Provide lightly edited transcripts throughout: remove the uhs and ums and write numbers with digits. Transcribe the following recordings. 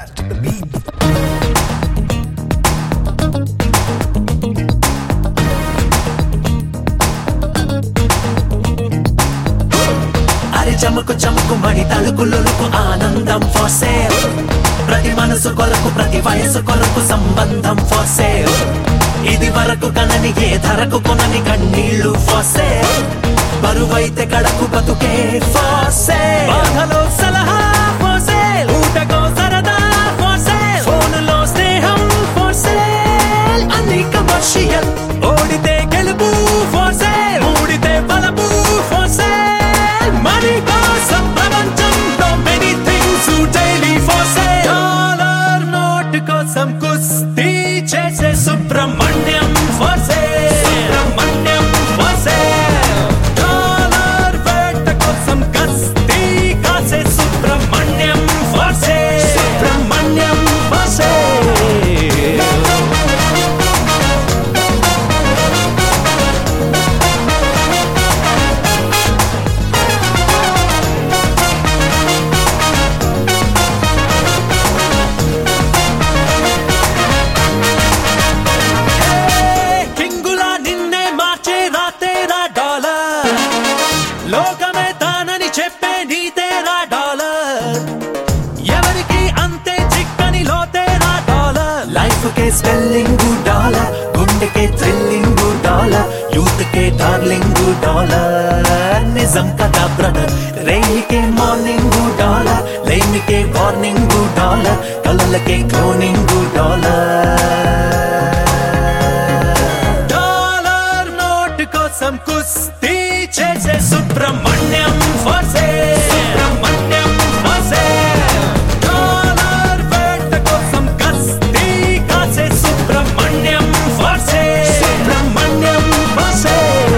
to the beat. అరే చమకు చమకు మడి తలుకులకు ఆనందం for sale. ప్రతి మనసు కొరకు ప్రతి వయసు కొరకు సంబంధం for sale. ఇది వరకు కనని ఏ ధరకు కొనని కన్నీళ్లు for sale. బరువైతే కడకు బతుకే for sale. బాధలో సలహా for sale. ఊటకో సరదా for sale. ఫోనులో స్నేహం for sale. అన్ని కమర్షియల్. ఓడితే గెలుపు for sale. ఊడితే బలపు for sale. మనీ కోసం ప్రపంచంలో many things daily for sale. Dollar note కోసం కుస్తీ చేసే Subrahmanyam for sale. Subrahmanyam for sale. Dollar వేట కోసం కస్తీ కాసే Subrahmanyam for sale. Subrahmanyam for sale. కింగులా నిన్నే మార్చే రాతేరా డాలర్. లోకమే తానని చెప్పే నీతేరా డాలర్. ఎవరికి అంతే చిక్కని లోతేరా డాలర్. లైఫ్ కే స్పెల్లింగ్ డాలర్. గుండెకే థ్రిల్లింగ్ డాలర్. యూత్ కే డార్లింగ్ డాలర్. నిజం కదా బ్రదర్. రైలుకే మార్నింగ్ డాలర్. లైన్కే వార్నింగ్ డాలర్. కలలకే క్లోనింగ్ డాలర్. డాలర్ నోట్ కోసం కుస్తీ చేసే Subrahmanyam for sale. Subrahmanyam for sale. Dollar వేట కోసం కస్తీ కాసే Subrahmanyam for sale. Subrahmanyam for sale.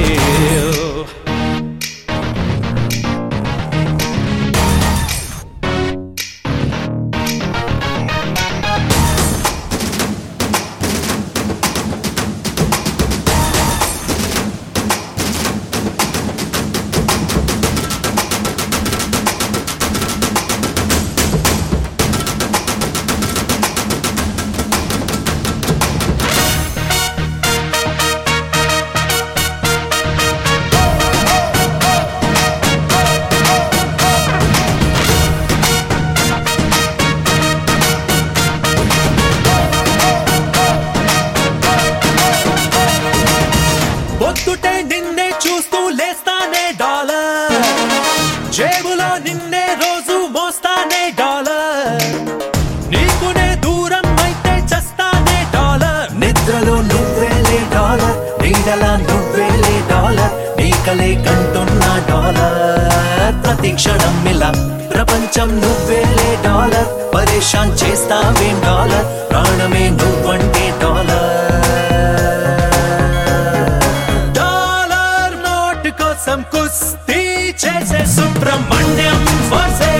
పొద్దుటే నిన్నే చూస్తూ లేస్తానే డాలర్. జేబులో నిన్నే రోజు మోస్తానే డాలర్. నీకునే దూరం అయితే చస్తానే డాలర్. నిద్రలో నువ్వేలే డాలర్. నీడలా నువ్వేలే డాలర్. నీకలే కంటున్నా డాలర్. ప్రతి క్షణం ఇలా ప్రపంచం నువ్వేలే డాలర్. పరేషాన్ చేస్తావేం డాలర్. ప్రాణమే నువ్వంటే డాలర్. కోసం కుస్తీ చేసే సుబ్రహ్మణ్యం for sale.